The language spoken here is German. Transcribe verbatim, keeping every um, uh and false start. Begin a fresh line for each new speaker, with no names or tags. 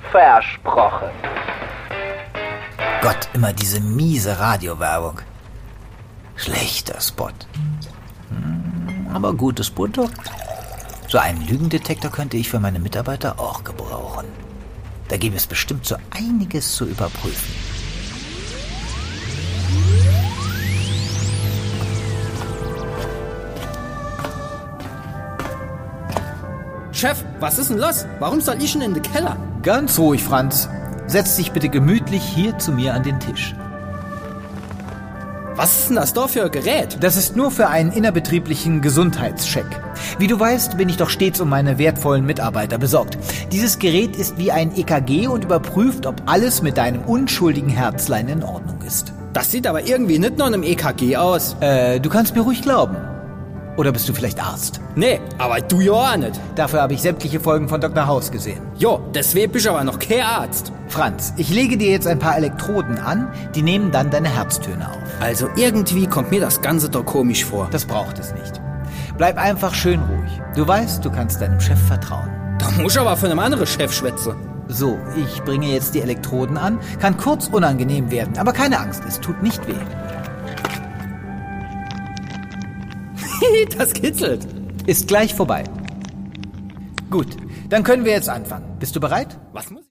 Versprochen.
Gott, immer diese miese Radiowerbung. Schlechter Spot. Hm, aber gutes Produkt. So einen Lügendetektor könnte ich für meine Mitarbeiter auch gebrauchen. Da gäbe es bestimmt so einiges zu überprüfen.
Chef, was ist denn los? Warum soll ich denn in den Keller?
Ganz ruhig, Franz. Setz dich bitte gemütlich hier zu mir an den Tisch.
Was ist denn das da für ein Gerät?
Das ist nur für einen innerbetrieblichen Gesundheitscheck. Wie du weißt, bin ich doch stets um meine wertvollen Mitarbeiter besorgt. Dieses Gerät ist wie ein E K G und überprüft, ob alles mit deinem unschuldigen Herzlein in Ordnung ist.
Das sieht aber irgendwie nicht nach einem E K G aus.
Äh, du kannst mir ruhig glauben. Oder bist du vielleicht Arzt?
Nee, aber du ja auch nicht.
Dafür habe ich sämtliche Folgen von Doktor House gesehen.
Jo, deswegen bist du aber noch kein Arzt.
Franz, ich lege dir jetzt ein paar Elektroden an, die nehmen dann deine Herztöne auf.
Also irgendwie kommt mir das Ganze doch komisch vor.
Das braucht es nicht. Bleib einfach schön ruhig. Du weißt, du kannst deinem Chef vertrauen.
Da muss ich aber von einem anderen Chef schwätzen.
So, ich bringe jetzt die Elektroden an. Kann kurz unangenehm werden, aber keine Angst, es tut nicht weh.
Das kitzelt.
Ist gleich vorbei. Gut, dann können wir jetzt anfangen. Bist du bereit?
Was muss ich?